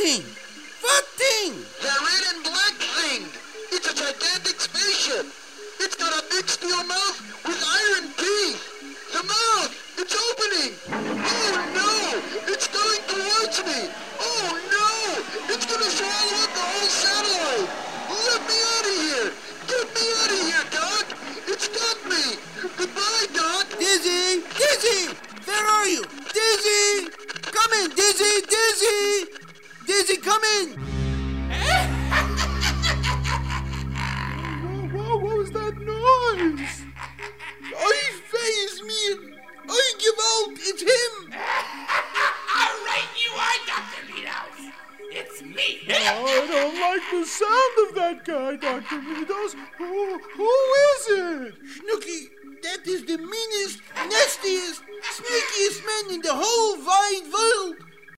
thing? What thing? The red and black thing. It's a gigantic spaceship. It's got a big steel mouth with iron teeth. The mouth, it's opening. Oh no, it's going towards me. Oh no, it's going to swallow up the whole satellite. Let me out of here. Get me out of here, Doc. It's got me. Goodbye, Doc. Dizzy! Dizzy! Where are you? Dizzy! Come in, Dizzy! Dizzy! Dizzy, come in! What was that noise? I face me. I give out. It's him. All right, you are Dr. Meadows. It's me. I don't like the sound of that guy, Dr. Meadows. Who is it? Snooky, that is the meanest, nastiest, sneakiest man in the whole wide world.